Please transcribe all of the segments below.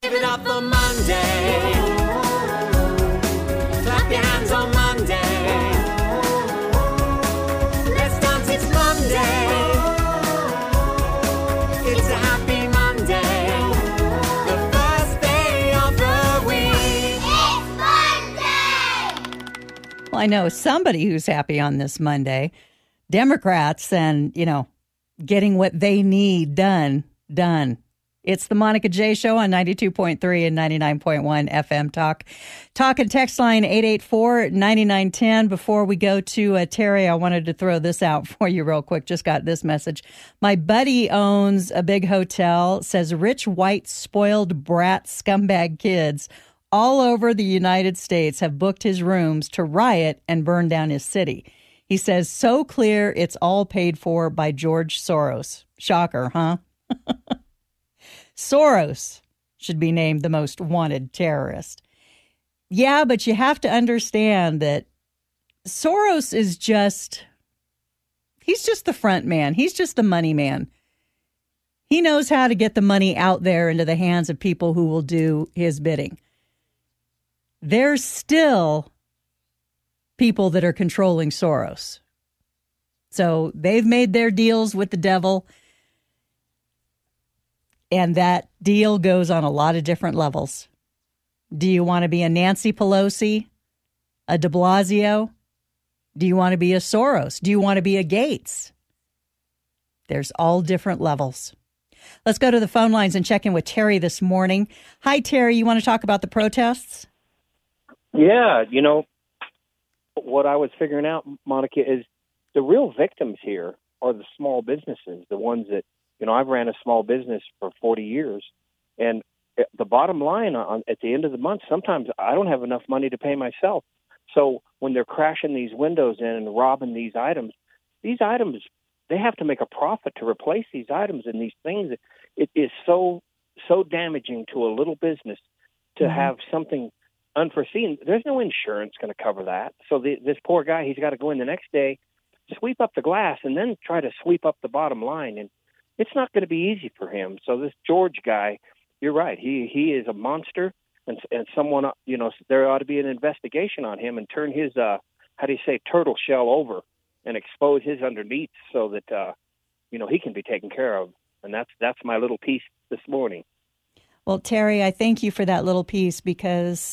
Give it up for Monday. Clap your hands on Monday. Let's dance, it's Monday. It's a happy Monday. The first day of the week. It's Monday! Well, I know somebody who's happy on this Monday. Democrats and, getting what they need done. It's the Monica J Show on 92.3 and 99.1 FM Talk. Talk and text line 884-9910. Before we go to Terry, I wanted to throw this out for you real quick. Just got this message. My buddy owns a big hotel, says rich, white, spoiled brat scumbag kids all over the United States have booked his rooms to riot and burn down his city. He says, so clear it's all paid for by George Soros. Shocker, huh? Soros should be named the most wanted terrorist. Yeah, but you have to understand that Soros is he's just the front man. He's just the money man. He knows how to get the money out there into the hands of people who will do his bidding. There's still people that are controlling Soros. So they've made their deals with the devil. And that deal goes on a lot of different levels. Do you want to be a Nancy Pelosi, a de Blasio? Do you want to be a Soros? Do you want to be a Gates? There's all different levels. Let's go to the phone lines and check in with Terry this morning. Hi, Terry. You want to talk about the protests? Yeah. What I was figuring out, Monica, is the real victims here are the small businesses, the ones that, I've ran a small business for 40 years, and the bottom line at the end of the month, sometimes I don't have enough money to pay myself. So when they're crashing these windows in and robbing these items, they have to make a profit to replace these items and these things. It is so damaging to a little business to have something unforeseen. There's no insurance going to cover that. So this poor guy, he's got to go in the next day, sweep up the glass, and then try to sweep up the bottom line. And it's not going to be easy for him. So this George guy, you're right. He is a monster, and someone, there ought to be an investigation on him and turn his, turtle shell over and expose his underneath so that, he can be taken care of. And that's my little piece this morning. Well, Terry, I thank you for that little piece because,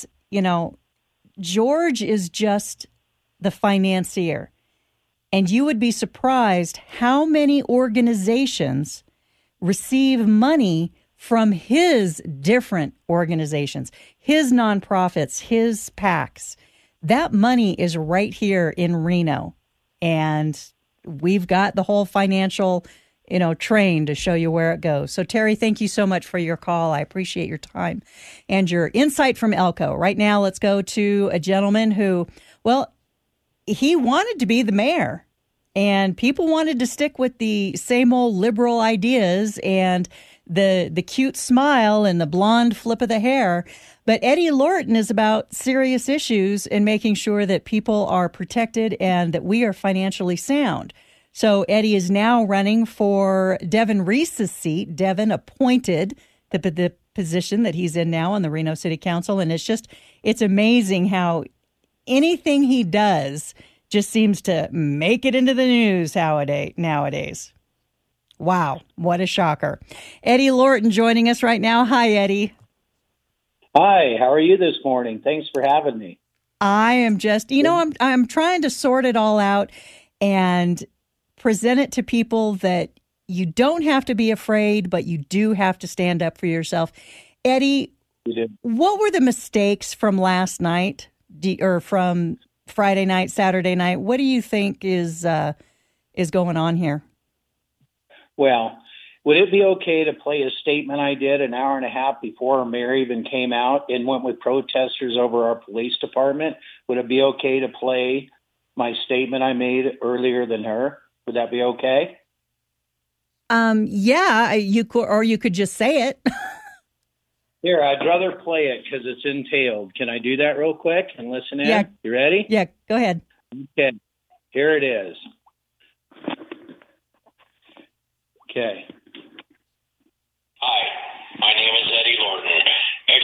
George is just the financier. And you would be surprised how many organizations receive money from his different organizations, his nonprofits, his PACs. That money is right here in Reno. And we've got the whole financial, train to show you where it goes. So, Terry, thank you so much for your call. I appreciate your time and your insight from Elko. Right now, let's go to a gentleman who, he wanted to be the mayor, and people wanted to stick with the same old liberal ideas and the cute smile and the blonde flip of the hair. But Eddie Lorton is about serious issues and making sure that people are protected and that we are financially sound. So Eddie is now running for Devin Reese's seat. Devin appointed the position that he's in now on the Reno City Council. And it's amazing how anything he does just seems to make it into the news nowadays. Wow, what a shocker. Eddie Lorton joining us right now. Hi, Eddie. Hi, how are you this morning? Thanks for having me. I am just, I'm trying to sort it all out and present it to people that you don't have to be afraid, but you do have to stand up for yourself. Eddie, what were the mistakes from last night or from Friday night, Saturday night? What do you think is going on here? Well, would it be okay to play a statement I did an hour and a half before our mayor even came out and went with protesters over our police department? Would it be okay to play my statement I made earlier than her? Would that be okay? Yeah, you could just say it. Here, I'd rather play it because it's entailed. Can I do that real quick and listen in? Yeah. You ready? Yeah, go ahead. Okay, here it is. Okay. Hi, my name is Eddie Lorton.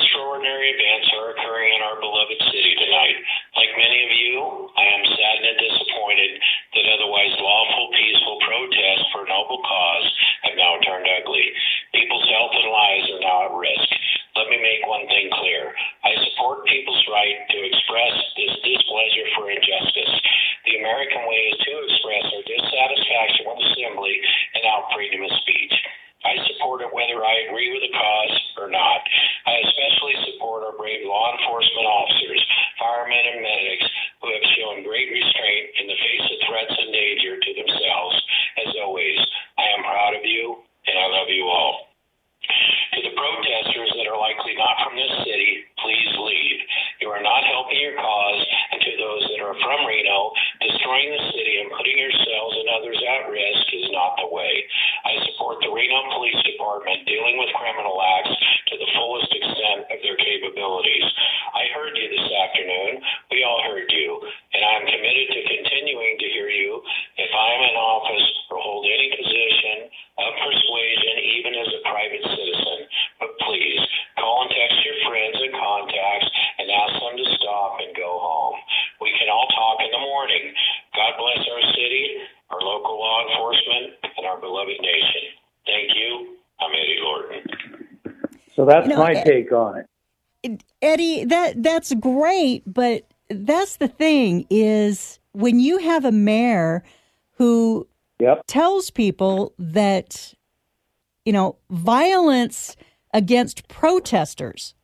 not from this city, please leave. You are not helping your cause, and to those that are from Reno, destroying the city and putting yourselves and others at risk is not the way. I support the Reno Police Department dealing with criminal acts to the fullest extent of their capabilities. I heard you this afternoon. We all heard you, and I am committed to continuing to hear you if I am in office or hold any position of persuasion, even as a private citizen. But please, call and text your friends and contacts and ask them to stop and go home. We can all talk in the morning. God bless our city, our local law enforcement, and our beloved nation. Thank you. I'm Eddie Lorton. So that's my take on it. Eddie, that's great, but that's the thing is when you have a mayor who tells people that, violence against protesters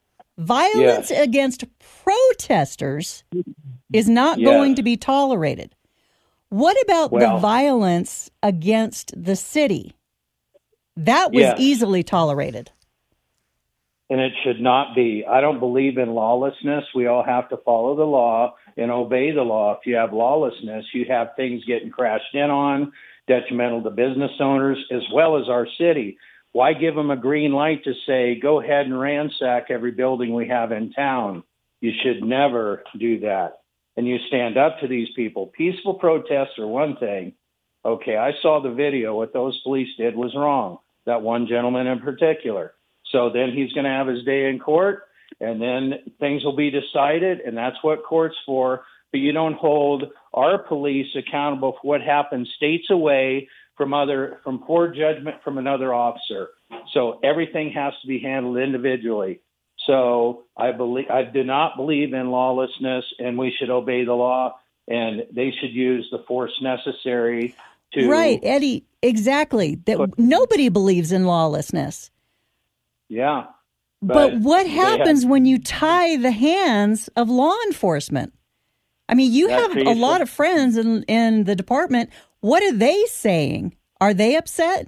is not going to be tolerated. What about the violence against the city? That was easily tolerated. And it should not be. I don't believe in lawlessness. We all have to follow the law and obey the law. If you have lawlessness, you have things getting crashed in on, detrimental to business owners as well as our city. Why give them a green light to say, go ahead and ransack every building we have in town? You should never do that. And you stand up to these people. Peaceful protests are one thing. Okay, I saw the video. What those police did was wrong. That one gentleman in particular. So then he's going to have his day in court, and then things will be decided, and that's what court's for. But you don't hold our police accountable for what happens states away from poor judgment from another officer. So everything has to be handled individually. So I do not believe in lawlessness, and we should obey the law, and they should use the force necessary to... Right, Eddie, exactly. Nobody believes in lawlessness. Yeah. But what happens when you tie the hands of law enforcement? I mean, you have a lot of friends in the department. What are they saying? Are they upset?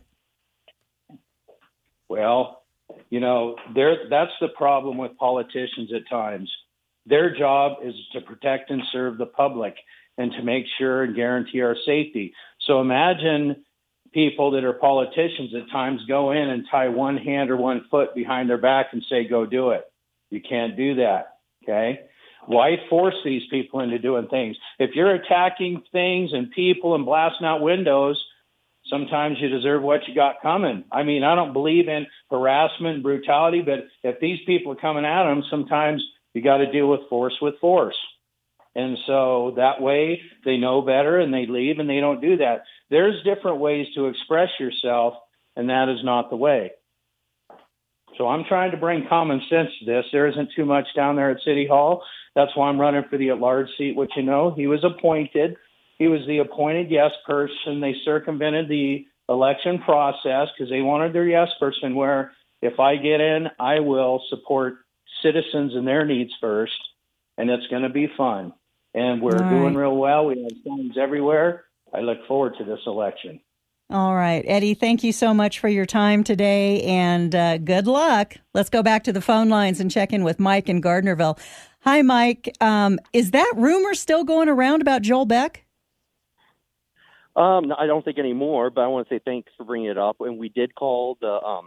Well, that's the problem with politicians at times. Their job is to protect and serve the public and to make sure and guarantee our safety. So imagine people that are politicians at times go in and tie one hand or one foot behind their back and say, go do it. You can't do that. Okay. Why force these people into doing things? If you're attacking things and people and blasting out windows, sometimes you deserve what you got coming. I mean, I don't believe in harassment and brutality, but if these people are coming at them, sometimes you got to deal with force. And so that way they know better and they leave and they don't do that. There's different ways to express yourself, and that is not the way. So I'm trying to bring common sense to this. There isn't too much down there at City Hall. That's why I'm running for the at-large seat, which he was appointed. He was the appointed yes person. They circumvented the election process because they wanted their yes person, where if I get in, I will support citizens and their needs first, and it's going to be fun. And we're doing real well. We have signs everywhere. I look forward to this election. All right, Eddie, thank you so much for your time today, and good luck. Let's go back to the phone lines and check in with Mike in Gardnerville. Hi, Mike. Is that rumor still going around about Joel Beck? I don't think anymore, but I want to say thanks for bringing it up. And we did call the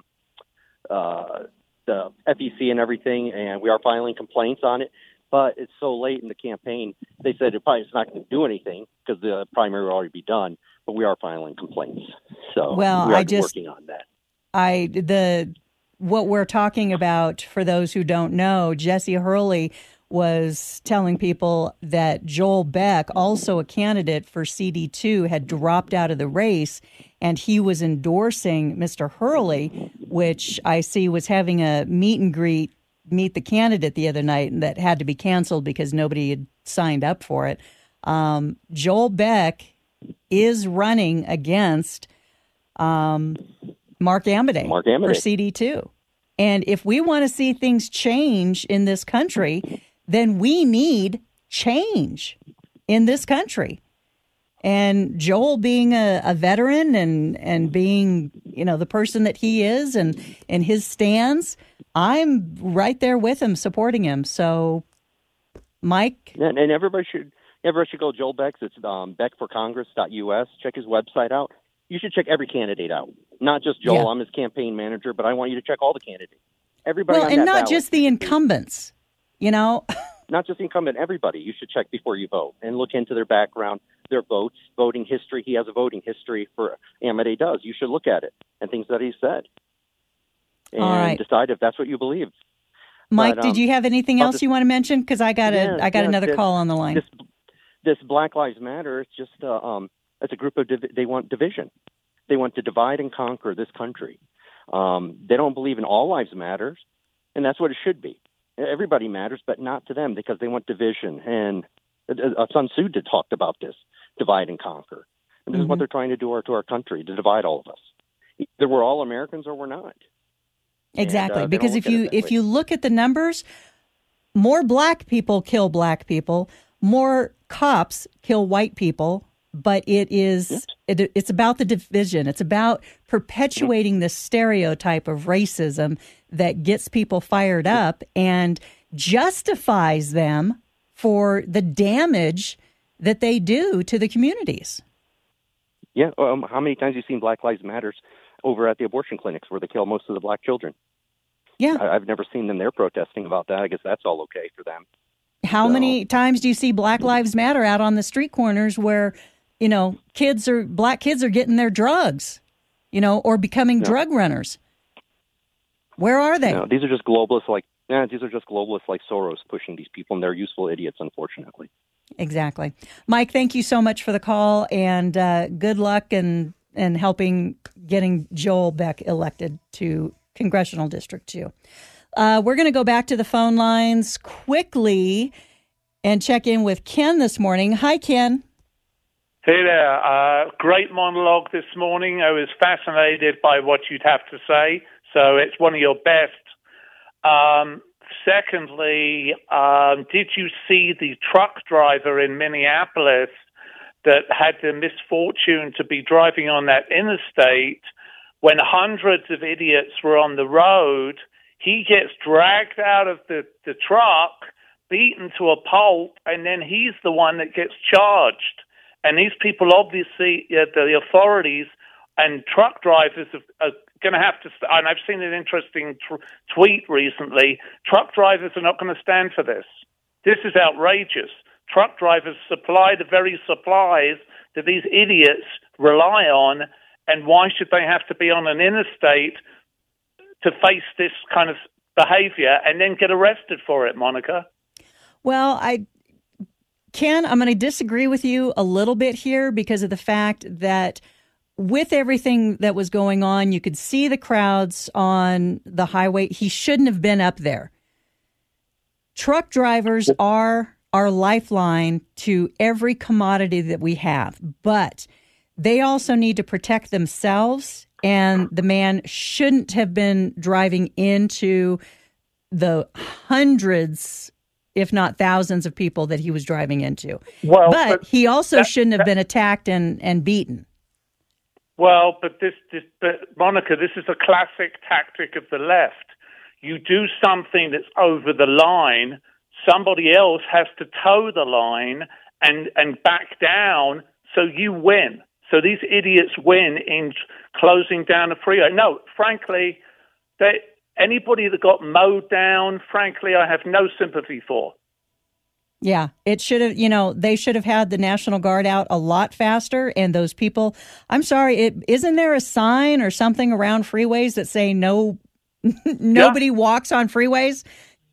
FEC and everything, and we are filing complaints on it. But it's so late in the campaign, they said it's not going to do anything because the primary will already be done. But we are filing complaints, so we are working on that. What we're talking about, for those who don't know, Jesse Hurley was telling people that Joel Beck, also a candidate for CD2, had dropped out of the race, and he was endorsing Mr. Hurley, which I see was having a meet the candidate the other night, and that had to be canceled because nobody had signed up for it. Joel Beck is running against Mark Amodei for CD2. And if we want to see things change in this country, then we need change in this country. And Joel, being a veteran and being, the person that he is and his stands, I'm right there with him, supporting him. So, Mike? And everybody should go Joel Beck's. It's beckforcongress.us. Check his website out. You should check every candidate out, not just Joel. I'm his campaign manager, but I want you to check all the candidates. Everybody on that and not ballot. just the incumbents, Not just the incumbent, everybody. You should check before you vote and look into their background, their votes, voting history. He has a voting history for Amodei does. You should look at it and things that he said and decide if that's what you believe. Mike, did you have anything else you want to mention? Because I got another call on the line. This Black Lives Matter, it's just it's a group of they want division. They want to divide and conquer this country. They don't believe in all lives matters, and that's what it should be. Everybody matters, but not to them because they want division. And Sun Tzu talked about this, divide and conquer. And this is what they're trying to do to our country, to divide all of us. Either we're all Americans or we're not. Exactly, because if you look at the numbers, more black people kill black people, more cops kill white people, but it's about the division. It's about perpetuating this stereotype of racism that gets people fired up and justifies them for the damage that they do to the communities. Yeah, how many times have you seen Black Lives Matter over at the abortion clinics where they kill most of the black children? Yeah. I've never seen them there protesting about that. I guess that's all okay for them. How many times do you see Black Lives Matter out on the street corners where, black kids are getting their drugs, or becoming drug runners? Where are they? No, these are just globalists like Soros pushing these people, and they're useful idiots, unfortunately. Exactly. Mike, thank you so much for the call, and good luck and helping getting Joel Beck elected to Congressional District 2. We're going to go back to the phone lines quickly and check in with Ken this morning. Hi, Ken. Hey there. Great monologue this morning. I was fascinated by what you'd have to say, so it's one of your best. Secondly, did you see the truck driver in Minneapolis that had the misfortune to be driving on that interstate when hundreds of idiots were on the road? He gets dragged out of the truck, beaten to a pulp, and then he's the one that gets charged. And these people, obviously, the authorities and truck drivers are going to have to, and I've seen an interesting tweet recently, truck drivers are not going to stand for this. This is outrageous. Truck drivers supply the very supplies that these idiots rely on, and why should they have to be on an interstate to face this kind of behavior and then get arrested for it, Monica? Well, Ken, I'm going to disagree with you a little bit here because of the fact that with everything that was going on, you could see the crowds on the highway. He shouldn't have been up there. Truck drivers are our lifeline to every commodity that we have, but they also need to protect themselves, and the man shouldn't have been driving into the hundreds, if not thousands, of people that he was driving into. Well, but he also shouldn't have been attacked and beaten. Well, but Monica, this is a classic tactic of the left. You do something that's over the line, somebody else has to toe the line and back down, so you win. So these idiots win in closing down a freeway. No, frankly, anybody that got mowed down, frankly, I have no sympathy for. Yeah, it should have, they should have had the National Guard out a lot faster. And those people, I'm sorry, isn't there a sign or something around freeways that say nobody walks on freeways?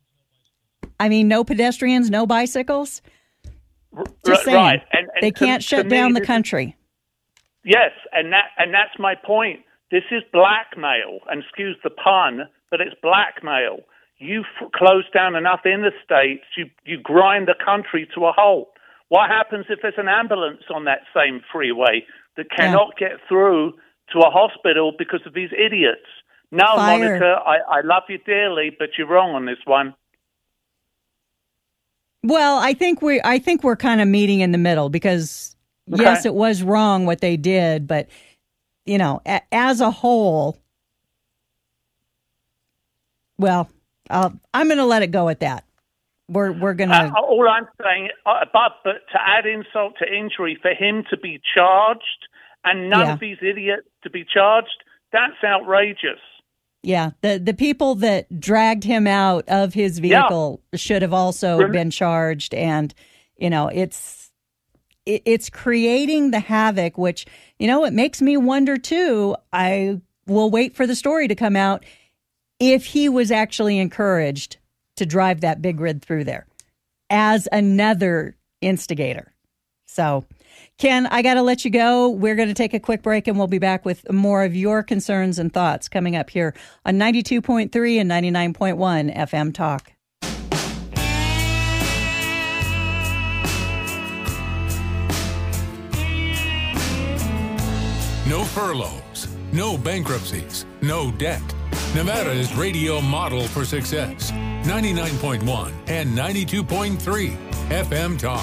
I mean, no pedestrians, no bicycles. Just saying, right. And they can't shut down the country. Yes, and that's my point. This is blackmail, and excuse the pun, but it's blackmail. You close down enough interstates, you grind the country to a halt. What happens if there's an ambulance on that same freeway that cannot get through to a hospital because of these idiots? No, Monica, I love you dearly, but you're wrong on this one. Well, I think we're kind of meeting in the middle because yes, it was wrong what they did, but, as a whole, well, I'm going to let it go at that. We're going to... all I'm saying, but to add insult to injury, for him to be charged and none of these idiots to be charged, that's outrageous. Yeah, the people that dragged him out of his vehicle should have also been charged, and it's creating the havoc, which it makes me wonder too. I will wait for the story to come out if he was actually encouraged to drive that big rig through there as another instigator. So, Ken, I got to let you go. We're going to take a quick break, and we'll be back with more of your concerns and thoughts coming up here on 92.3 and 99.1 FM Talk. No furloughs, no bankruptcies, no debt. Nevada is radio model for success. 99.1 and 92.3 FM Talk.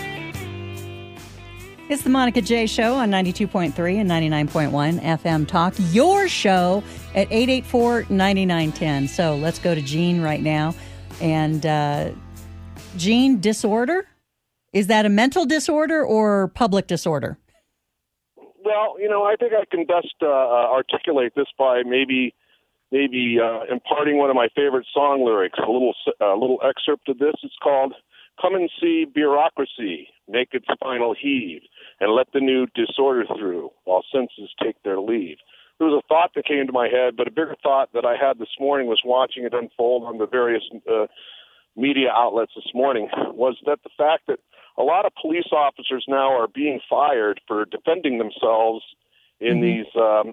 It's the Monica J. Show on 92.3 and 99.1 FM Talk. Your show at 884-9910. So let's go to Gene right now. And Gene, disorder? Is that a mental disorder or public disorder? Well, I think I can best articulate this by maybe imparting one of my favorite song lyrics. A little excerpt of this. It's called "Come and See Bureaucracy Make Its Final Heave, and let the new disorder through while senses take their leave." There was a thought that came to my head, but a bigger thought that I had this morning was watching it unfold on the various media outlets this morning was that the fact that a lot of police officers now are being fired for defending themselves in these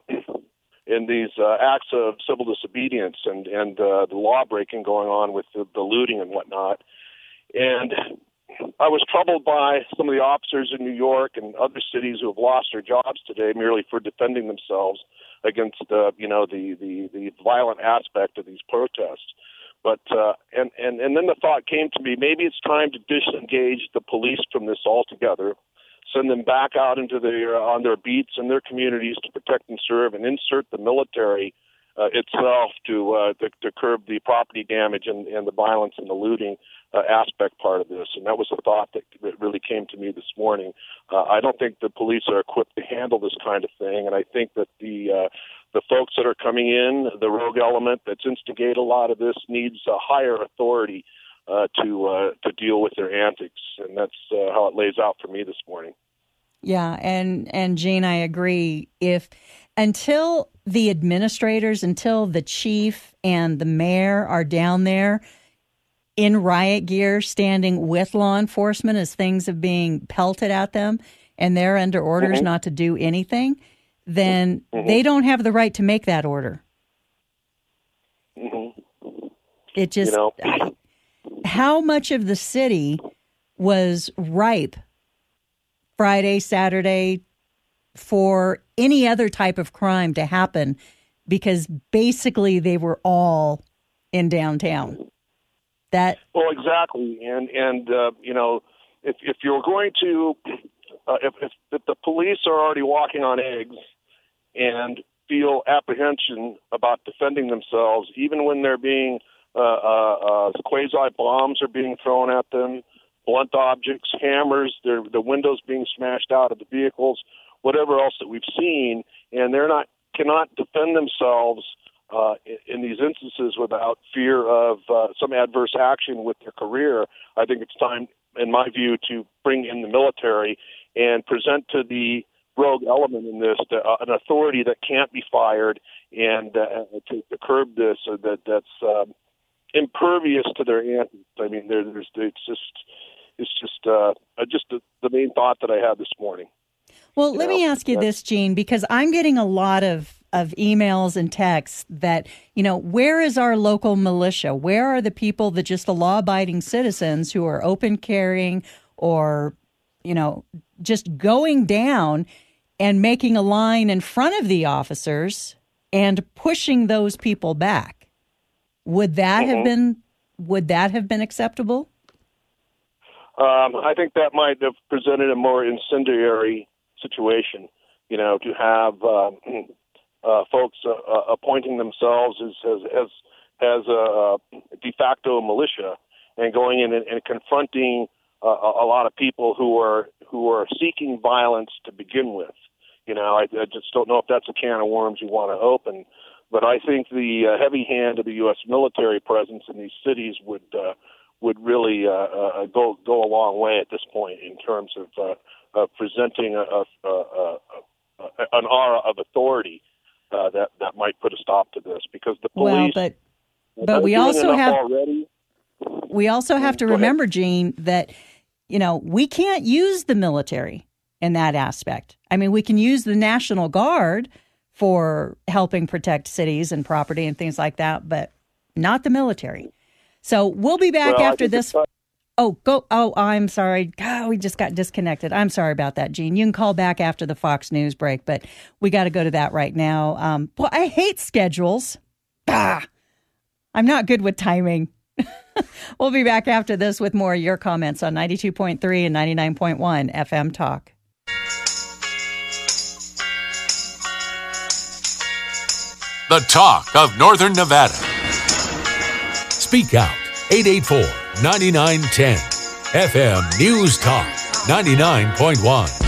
acts of civil disobedience and the law breaking going on with the looting and whatnot. And I was troubled by some of the officers in New York and other cities who have lost their jobs today merely for defending themselves against the violent aspect of these protests. But and then the thought came to me, maybe it's time to disengage the police from this altogether, send them back out into on their beats in their communities to protect and serve, and insert the military itself to curb the property damage and the violence and the looting aspect part of this. And that was a thought that really came to me this morning. I don't think the police are equipped to handle this kind of thing, and I think that the folks that are coming in, the rogue element that's instigated a lot of this, needs a higher authority to deal with their antics, and that's how it lays out for me this morning. Yeah, and Gene, I agree. Until the administrators, until the chief and the mayor are down there in riot gear, standing with law enforcement as things are being pelted at them, and they're under orders not to do anything, then they don't have the right to make that order. It just, how much of the city was ripe Friday, Saturday for any other type of crime to happen, because basically they were all in downtown. Well, exactly, and if you're going to, if the police are already walking on eggs and feel apprehension about defending themselves, even when they're being quasi bombs are being thrown at them, blunt objects, hammers, the windows being smashed out of the vehicles, whatever else that we've seen, and cannot defend themselves in these instances without fear of some adverse action with their career. I think it's time, in my view, to bring in the military and present to the rogue element in this an authority that can't be fired, and to curb this, that's impervious to their antics. I mean, it's just the main thought that I had this morning. Well, let me ask you this, Gene, because I'm getting a lot of emails and texts that, where is our local militia? Where are the people that just the law-abiding citizens who are open carrying or, just going down and making a line in front of the officers and pushing those people back? Would that have been acceptable? I think that might have presented a more incendiary situation, to have folks appointing themselves as a de facto militia and going in and confronting a lot of people who are seeking violence to begin with. I just don't know if that's a can of worms you want to open. But I think the heavy hand of the U.S. military presence in these cities would really go a long way at this point in terms of presenting an aura of authority that might put a stop to this, because the police. Well, but we also have to remember, Gene, that we can't use the military in that aspect. I mean, we can use the National Guard for helping protect cities and property and things like that, but not the military. So we'll be back after this. I'm sorry. God, we just got disconnected. I'm sorry about that, Gene. You can call back after the Fox News break, but we got to go to that right now. I hate schedules. I'm not good with timing. We'll be back after this with more of your comments on 92.3 and 99.1 FM Talk. The talk of Northern Nevada. Speak out. 884-9910. FM News Talk 99.1.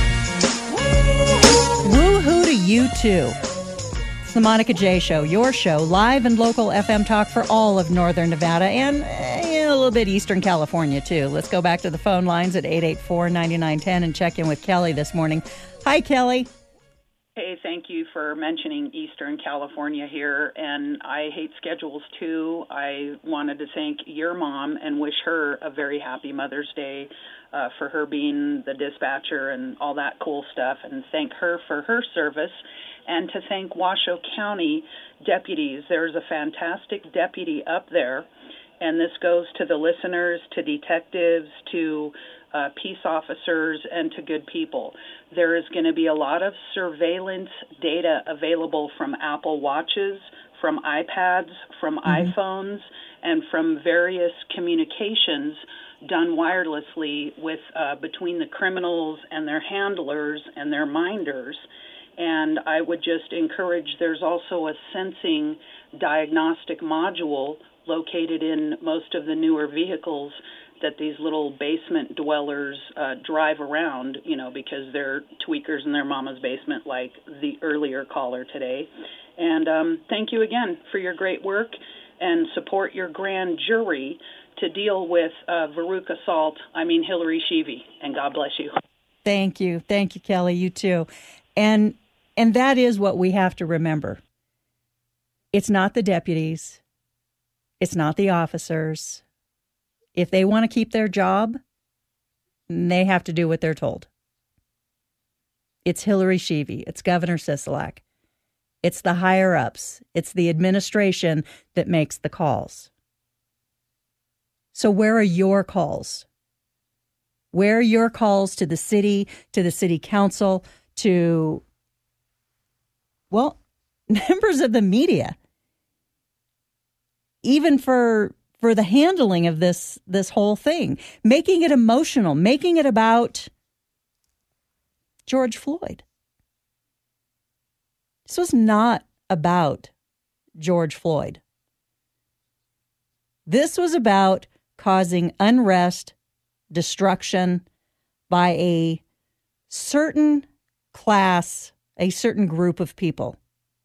Woo-hoo to you too. It's the Monica J. Show, your show, live and local FM talk for all of Northern Nevada and a little bit Eastern California too. Let's go back to the phone lines at 884-9910 and check in with Kelly this morning. Hi, Kelly. Hey, thank you for mentioning Eastern California here, and I hate schedules too. I wanted to thank your mom and wish her a very happy Mother's Day for her being the dispatcher and all that cool stuff, and thank her for her service, and to thank Washoe County deputies. There's a fantastic deputy up there, and this goes to the listeners, to detectives, to peace officers, and to good people. There is going to be a lot of surveillance data available from Apple Watches, from iPads, from iPhones, and from various communications done wirelessly with between the criminals and their handlers and their minders. And I would just encourage, there's also a sensing diagnostic module located in most of the newer vehicles that these little basement dwellers drive around, because they're tweakers in their mama's basement, like the earlier caller today. And thank you again for your great work, and support your grand jury to deal with Hillary Sheevy, and God bless you. Thank you, Kelly. You too. And that is what we have to remember. It's not the deputies. It's not the officers. If they want to keep their job, they have to do what they're told. It's Hillary Sheevy. It's Governor Sisolak. It's the higher-ups. It's the administration that makes the calls. So where are your calls? Where are your calls to the city council, to, members of the media? Even for the handling of this whole thing, making it emotional, making it about George Floyd. This was not about George Floyd. This was about causing unrest, destruction by a certain class, a certain group of people.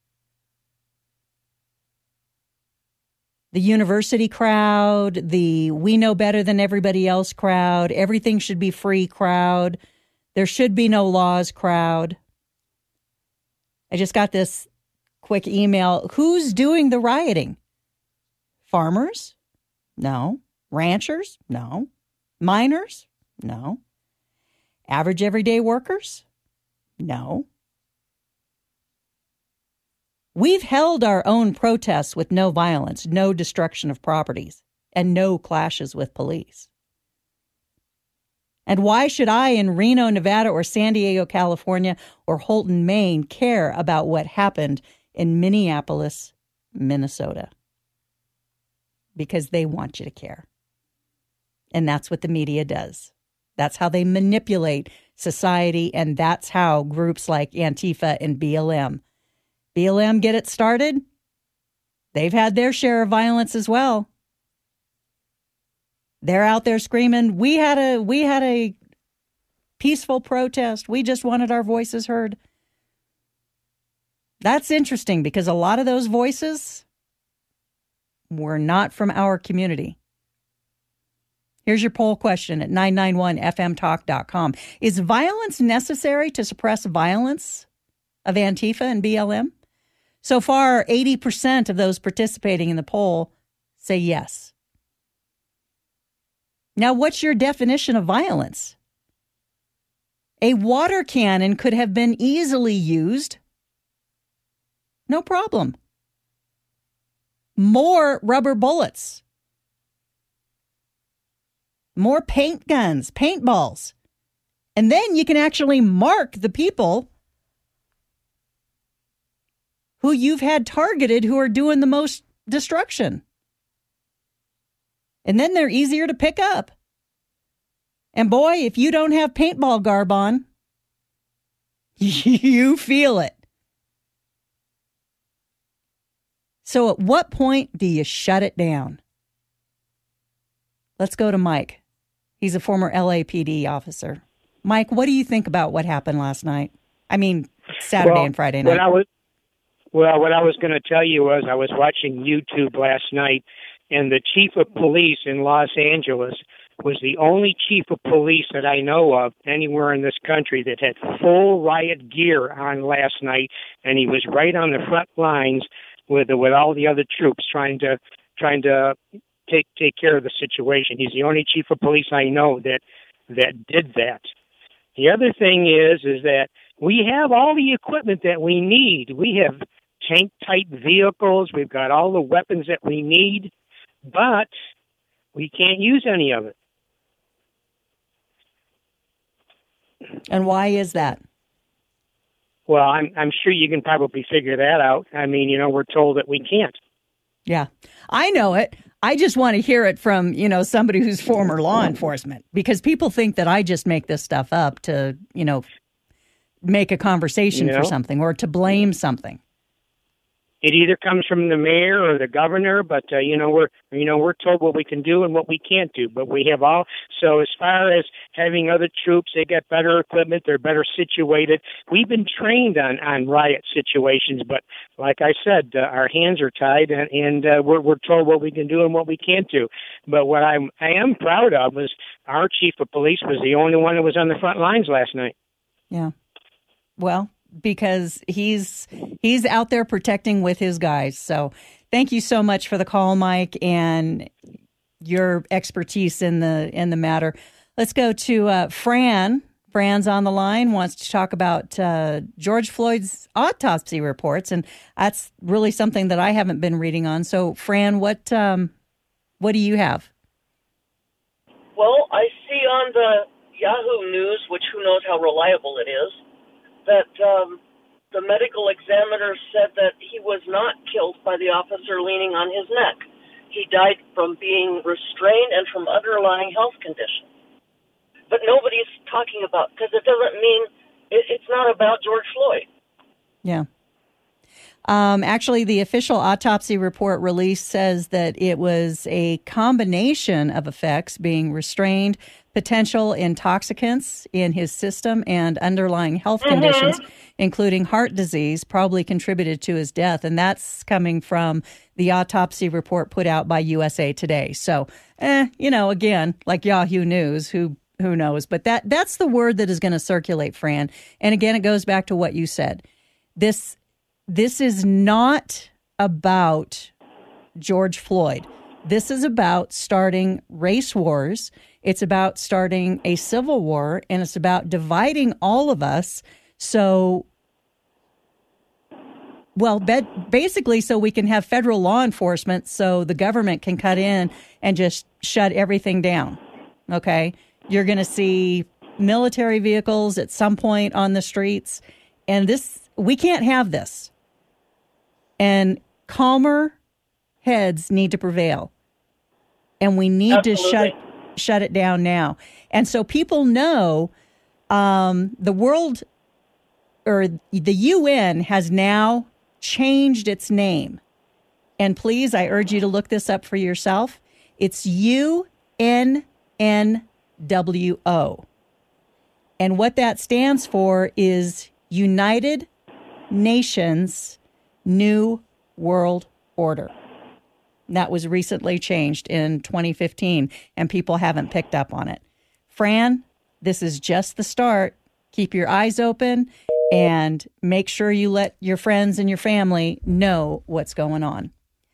The university crowd, the we know better than everybody else crowd, everything should be free crowd, there should be no laws crowd. I just got this quick email. Who's doing the rioting? Farmers? No. Ranchers? No. Miners? No. Average everyday workers? No. We've held our own protests with no violence, no destruction of properties, and no clashes with police. And why should I in Reno, Nevada, or San Diego, California, or Holton, Maine, care about what happened in Minneapolis, Minnesota? Because they want you to care. And that's what the media does. That's how they manipulate society, and that's how groups like Antifa and BLM get it started. They've had their share of violence as well. They're out there screaming, we had a peaceful protest. We just wanted our voices heard. That's interesting because a lot of those voices were not from our community. Here's your poll question at 991fmtalk.com. Is violence necessary to suppress violence of Antifa and BLM? So far, 80% of those participating in the poll say yes. Now, what's your definition of violence? A water cannon could have been easily used. No problem. More rubber bullets. More paint guns, paintballs. And then you can actually mark the people who you've had targeted who are doing the most destruction. And then they're easier to pick up. And boy, if you don't have paintball garb on, you feel it. So at what point do you shut it down? Let's go to Mike. He's a former LAPD officer. Mike, what do you think about what happened last night? I mean, Saturday and Friday night. What I was going to tell you was I was watching YouTube last night, and the chief of police in Los Angeles was the only chief of police that I know of anywhere in this country that had full riot gear on last night, and he was right on the front lines with all the other troops trying to take care of the situation. He's the only chief of police I know that did that. The other thing is that we have all the equipment that we need. We have tank-type vehicles. We've got all the weapons that we need, but we can't use any of it. And why is that? Well, I'm sure you can probably figure that out. I mean, we're told that we can't. Yeah, I know it. I just want to hear it from, somebody who's former law enforcement, because people think that I just make this stuff up to, make a conversation for something or to blame something. It either comes from the mayor or the governor, but we're told what we can do and what we can't do. But we have all. So as far as having other troops, they get better equipment. They're better situated. We've been trained on riot situations, but like I said, our hands are tied, and we're told what we can do and what we can't do. But what I am proud of is our chief of police was the only one that was on the front lines last night. Yeah. Well, because he's out there protecting with his guys. So thank you so much for the call, Mike, and your expertise in the matter. Let's go to Fran. Fran's on the line, wants to talk about George Floyd's autopsy reports, and that's really something that I haven't been reading on. So, Fran, what do you have? Well, I see on the Yahoo News, which who knows how reliable it is, that the medical examiner said that he was not killed by the officer leaning on his neck. He died from being restrained and from underlying health conditions. But nobody's talking about, because it doesn't mean, it's not about George Floyd. Yeah. Actually, the official autopsy report released says that it was a combination of effects, being restrained, potential intoxicants in his system, and underlying health conditions, including heart disease, probably contributed to his death. And that's coming from the autopsy report put out by USA Today. So, again, like Yahoo News, who knows? But that's the word that is going to circulate, Fran. And again, it goes back to what you said. This is not about George Floyd. This is about starting race wars. It's about starting a civil war, and it's about dividing all of us. So, basically so we can have federal law enforcement so the government can cut in and just shut everything down. Okay? You're going to see military vehicles at some point on the streets, and we can't have this. And calmer heads need to prevail. And we need to shut it down now. And so people know the world, or the UN has now changed its name. And please, I urge you to look this up for yourself. It's UNNWO. And what that stands for is United Nations New World Order. That was recently changed in 2015, and people haven't picked up on it. Fran, this is just the start. Keep your eyes open and make sure you let your friends and your family know what's going on.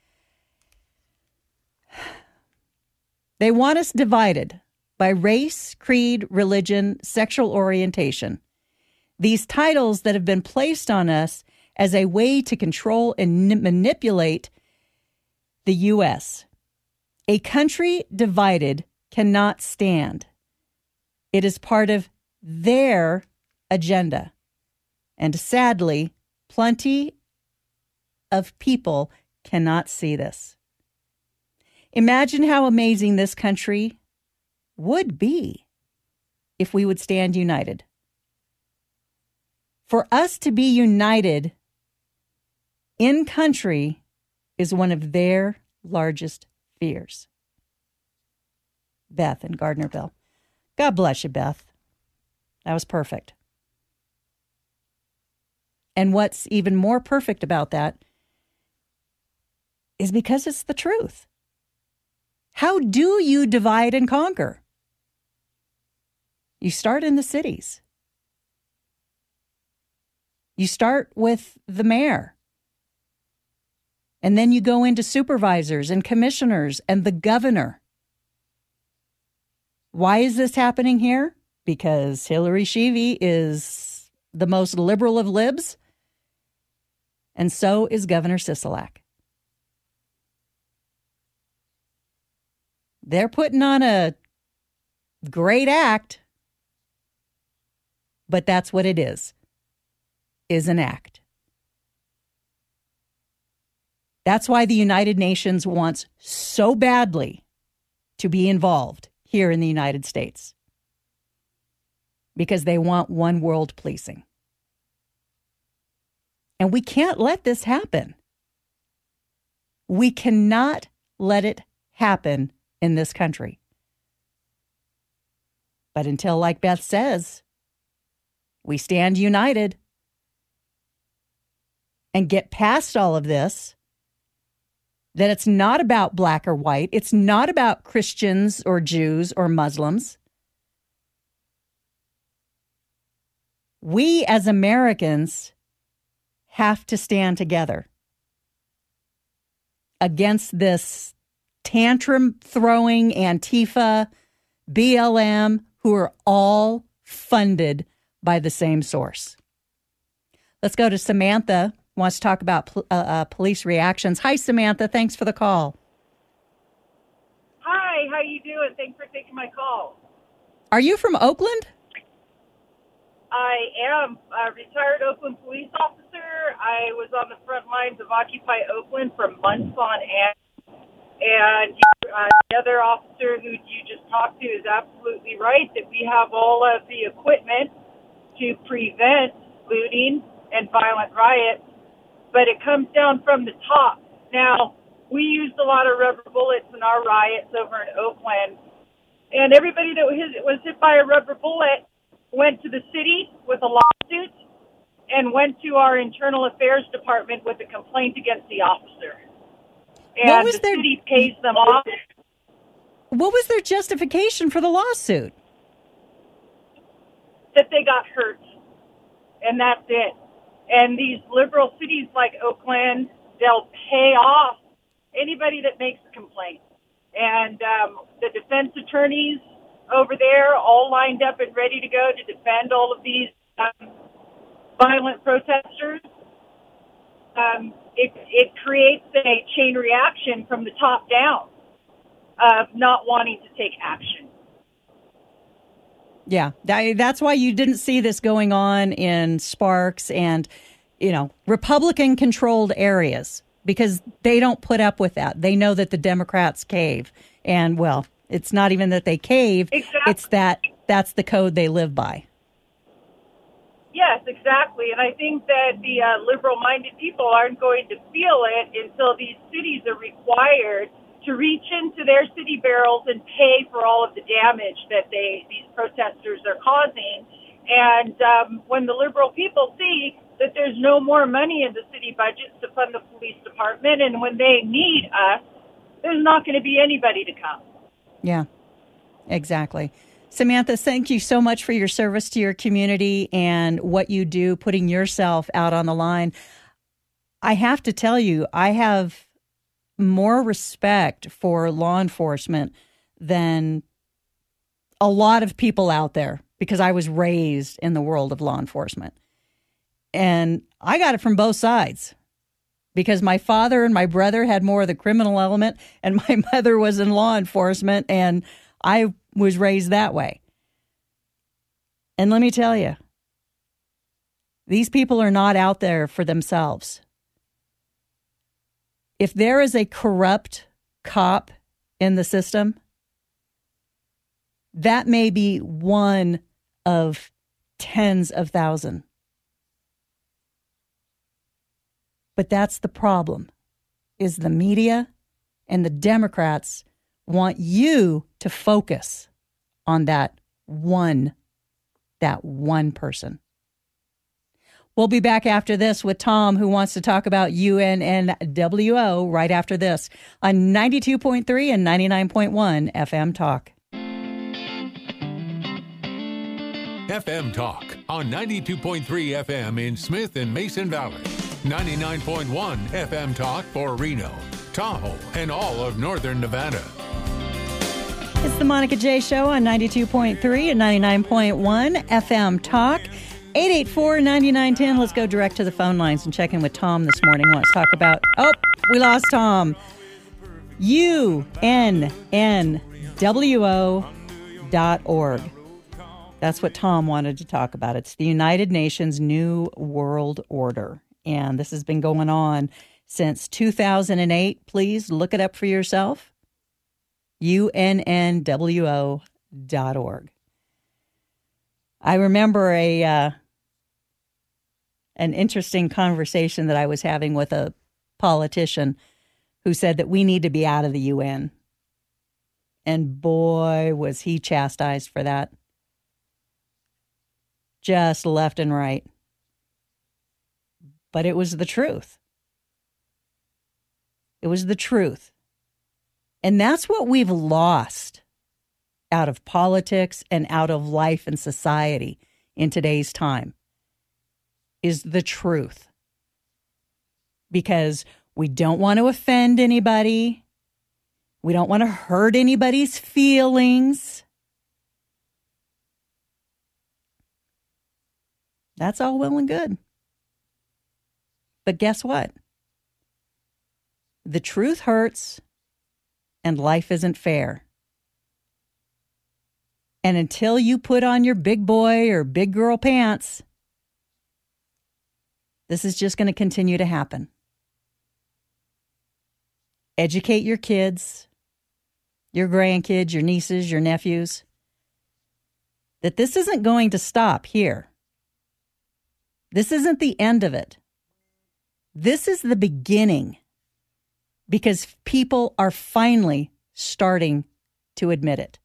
They want us divided by race, creed, religion, sexual orientation. These titles that have been placed on us as a way to control and manipulate the U.S. A country divided cannot stand. It is part of their agenda. And sadly, plenty of people cannot see this. Imagine how amazing this country would be if we would stand united. For us to be united in country is one of their largest fears. Beth in Gardnerville. God bless you, Beth. That was perfect. And what's even more perfect about that is because it's the truth. How do you divide and conquer? You start in the cities. You start with the mayor. And then you go into supervisors and commissioners and the governor. Why is this happening here? Because Hillary Sheevy is the most liberal of libs, and so is Governor Sisolak. They're putting on a great act, but that's what it is an act. That's why the United Nations wants so badly to be involved here in the United States. Because they want one world policing. And we can't let this happen. We cannot let it happen in this country. But until, like Beth says, we stand united and get past all of this, that it's not about black or white, it's not about Christians or Jews or Muslims. We as Americans have to stand together against this tantrum-throwing Antifa, BLM, who are all funded by the same source. Let's go to Samantha, wants to talk about police reactions. Hi, Samantha. Thanks for the call. Hi, how you doing? Thanks for taking my call. Are you from Oakland? I am a retired Oakland police officer. I was on the front lines of Occupy Oakland for months on end. And the other officer who you just talked to is absolutely right that we have all of the equipment to prevent looting and violent riots, but it comes down from the top. Now, we used a lot of rubber bullets in our riots over in Oakland, and everybody that was hit by a rubber bullet went to the city with a lawsuit and went to our internal affairs department with a complaint against the officer. And the city pays them off. What was their justification for the lawsuit? That they got hurt, and that's it. And these liberal cities like Oakland, they'll pay off anybody that makes a complaint. And the defense attorneys over there all lined up and ready to go to defend all of these violent protesters. It creates a chain reaction from the top down of not wanting to take action. Yeah, that's why you didn't see this going on in Sparks and, Republican-controlled areas, because they don't put up with that. They know that the Democrats cave. And, well, It's not even that they cave. Exactly. It's that's the code they live by. Yes, exactly. And I think that the liberal-minded people aren't going to feel it until these cities are required to reach into their city barrels and pay for all of the damage that these protesters are causing. And when the liberal people see that there's no more money in the city budgets to fund the police department, and when they need us, there's not going to be anybody to come. Yeah, exactly. Samantha, thank you so much for your service to your community and what you do, putting yourself out on the line. I have to tell you, I have more respect for law enforcement than a lot of people out there because I was raised in the world of law enforcement. And I got it from both sides because my father and my brother had more of the criminal element and my mother was in law enforcement and I was raised that way. And let me tell you, these people are not out there for themselves. If there is a corrupt cop in the system, that may be one of tens of thousands. But that's the problem, is the media and the Democrats want you to focus on that one person. We'll be back after this with Tom, who wants to talk about UNNWO right after this on 92.3 and 99.1 FM Talk. FM Talk on 92.3 FM in Smith and Mason Valley. 99.1 FM Talk for Reno, Tahoe, and all of northern Nevada. It's the Monica J. Show on 92.3 and 99.1 FM Talk. 884-9910. Let's go direct to the phone lines and check in with Tom this morning. Let's talk about... Oh, we lost Tom. UNNWO.org. That's what Tom wanted to talk about. It's the United Nations New World Order. And this has been going on since 2008. Please look it up for yourself. UNNWO.org. I remember an interesting conversation that I was having with a politician who said that we need to be out of the UN. And boy, was he chastised for that. Just left and right. But it was the truth. It was the truth. And that's what we've lost out of politics and out of life and society in today's time, is the truth. Because we don't want to offend anybody. We don't want to hurt anybody's feelings. That's all well and good. But guess what? The truth hurts, and life isn't fair. And until you put on your big boy or big girl pants, this is just going to continue to happen. Educate your kids, your grandkids, your nieces, your nephews, that this isn't going to stop here. This isn't the end of it. This is the beginning, because people are finally starting to admit it.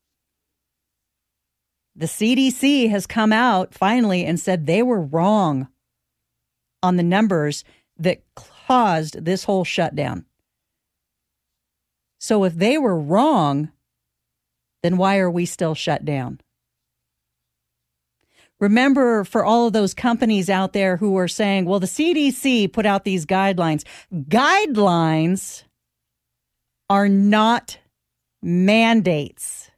The CDC has come out finally and said they were wrong on the numbers that caused this whole shutdown. So if they were wrong, then why are we still shut down? Remember, for all of those companies out there who are saying, well, the CDC put out these guidelines. Guidelines are not mandates.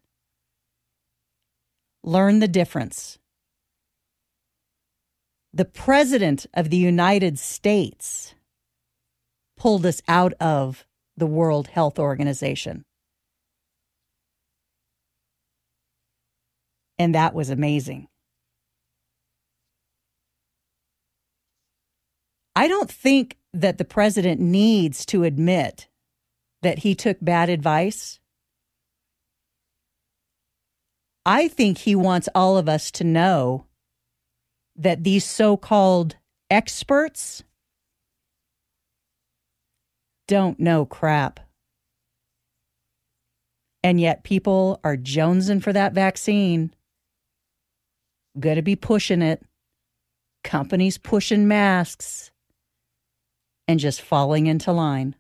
Learn the difference. The President of the United States pulled us out of the World Health Organization. And that was amazing. I don't think that the president needs to admit that he took bad advice. I think he wants all of us to know that these so-called experts don't know crap. And yet people are jonesing for that vaccine. Going to be pushing it. Companies pushing masks. And just falling into line.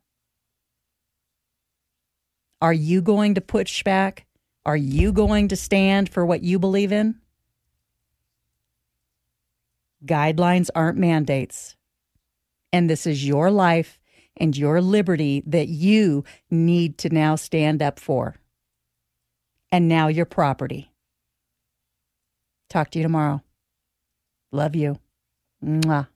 Are you going to push back? Are you going to stand for what you believe in? Guidelines aren't mandates. And this is your life and your liberty that you need to now stand up for. And now your property. Talk to you tomorrow. Love you. Mwah.